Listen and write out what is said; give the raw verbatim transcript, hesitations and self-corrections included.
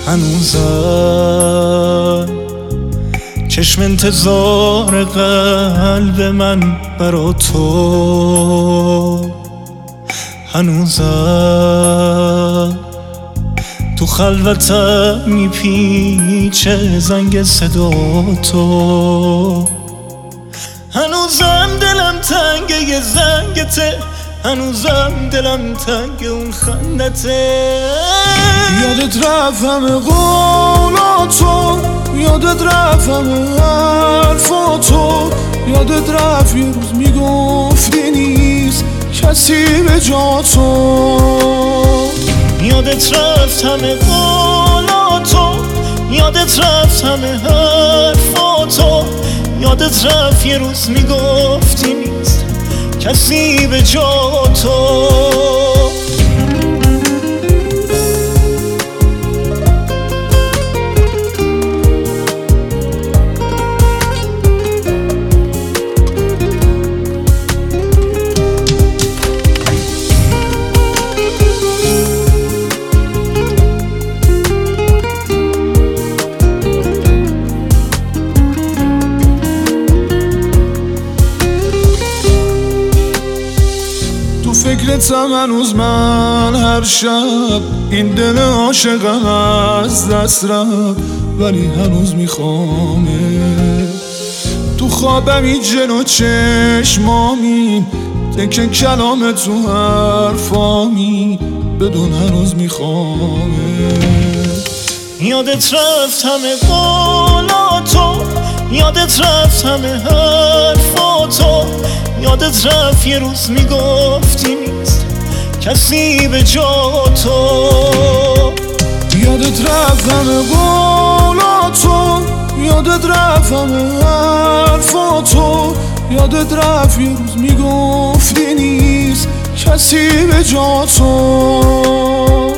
هنوزم چشم انتظار قلب من برا تو، هنوزم تو خلوتم میپیچه زنگ صدا تو، هنوزم دلم تنگه یه زنگته، هنوزم دلم تنگه اون خندته. یادت رفت همه قولاتو، یادت رفت همه حرفاتو، یادت رفت یه روز میگفتی نیست کسی به جا تو. یادت رفت همه قولاتو، یادت رفت همه حرفاتو، یادت رفت یه روز میگفتی نیست کسی به جا تو. فکرتم هنوز من هر شب، این دل عاشقم از دست رفت ولی هنوز میخوامه. تو خوابمی جلو چشمامی تکه کلام تو حرفامی بدون هنوز میخوامه. یادت رفت همه قولاتو، یادت رفت همه حرفاتو، یادت رفت یه روز میگفتی نیست کسی به جا تو. یادت رفت همه قولاتو، یادت رفت همه حرفاتو، یادت رفت یه روز میگفتی نیست کسی به جا تو.